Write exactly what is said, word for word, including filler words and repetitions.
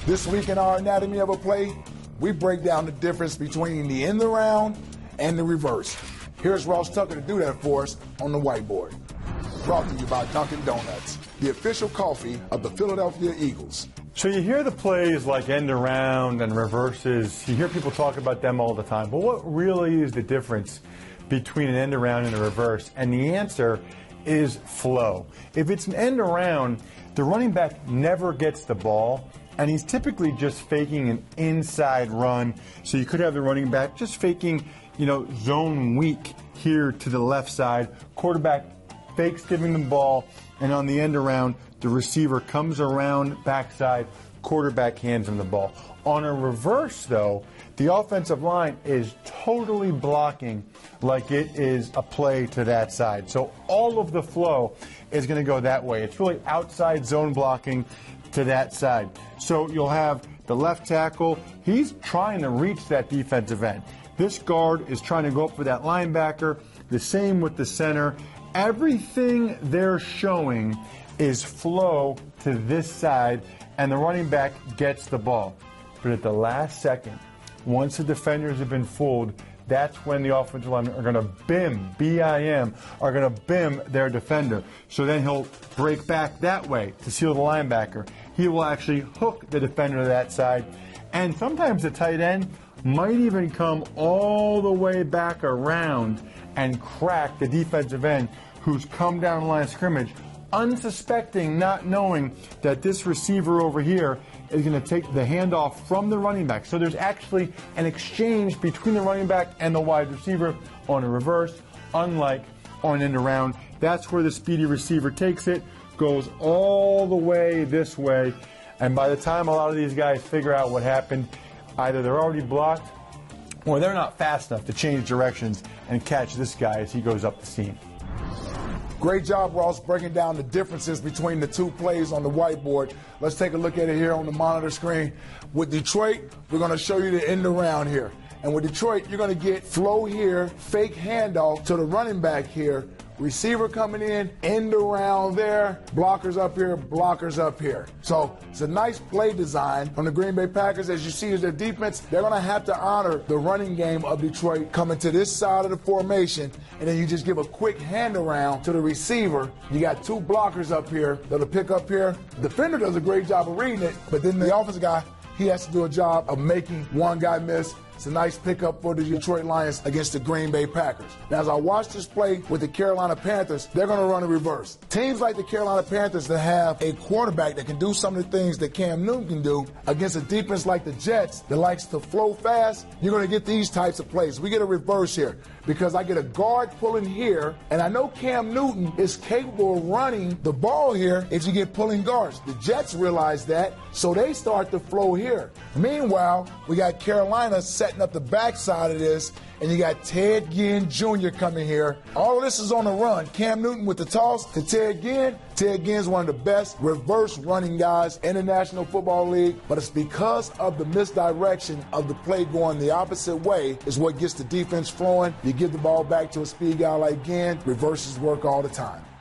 This week in our Anatomy of a Play, we break down the difference between the end around and the reverse. Here's Ross Tucker to do that for us on the whiteboard. Brought to you by Dunkin' Donuts, the official coffee of the Philadelphia Eagles. So you hear the plays like end around and reverses. You hear people talk about them all the time. But what really is the difference between an end around and a reverse? And the answer is flow. If it's an end around, the running back never gets the ball, and he's typically just faking an inside run. So you could have the running back just faking, you know, zone weak here to the left side. Quarterback fakes giving the ball, and on the end around, the receiver comes around backside, quarterback hands him the ball. On a reverse, though, the offensive line is totally blocking like it is a play to that side. So all of the flow is going to go that way. It's really outside zone blocking to that side. So you'll have the left tackle. He's trying to reach that defensive end. This guard is trying to go up for that linebacker. The same with the center. Everything they're showing is flow to this side, and the running back gets the ball. But at the last second, once the defenders have been fooled, that's when the offensive linemen are going to bim, B I M, are going to bim their defender. So then he'll break back that way to seal the linebacker. He will actually hook the defender to that side. And sometimes the tight end might even come all the way back around and crack the defensive end who's come down the line of scrimmage, unsuspecting, not knowing that this receiver over here is going to take the handoff from the running back. So there's actually an exchange between the running back and the wide receiver on a reverse, unlike on an end around. That's where the speedy receiver takes it, goes all the way this way, and by the time a lot of these guys figure out what happened, either they're already blocked or they're not fast enough to change directions and catch this guy as he goes up the seam. Great job, Ross, breaking down the differences between the two plays on the whiteboard. Let's take a look at it here on the monitor screen. With Detroit, we're going to show you the end around here. And with Detroit, you're going to get flow here, fake handoff to the running back here, receiver coming in, end around there, blockers up here, blockers up here. So it's a nice play design from the Green Bay Packers. As you see, as their defense, they're going to have to honor the running game of Detroit coming to this side of the formation, and then you just give a quick hand around to the receiver. You got two blockers up here that'll pick up here. The defender does a great job of reading it, but then the offensive guy, he has to do a job of making one guy miss. It's a nice pickup for the Detroit Lions against the Green Bay Packers. Now, as I watch this play with the Carolina Panthers, they're going to run a reverse. Teams like the Carolina Panthers that have a quarterback that can do some of the things that Cam Newton can do against a defense like the Jets that likes to flow fast, you're going to get these types of plays. We get a reverse here because I get a guard pulling here, and I know Cam Newton is capable of running the ball here if you get pulling guards. The Jets realize that, so they start to flow here. Meanwhile, we got Carolina setting up the backside of this, and you got Ted Ginn Junior coming here. All of this is on the run. Cam Newton with the toss to Ted Ginn. Ted Ginn's one of the best reverse running guys in the National Football League, but it's because of the misdirection of the play going the opposite way is what gets the defense flowing. You give the ball back to a speed guy like Ginn, reverses work all the time.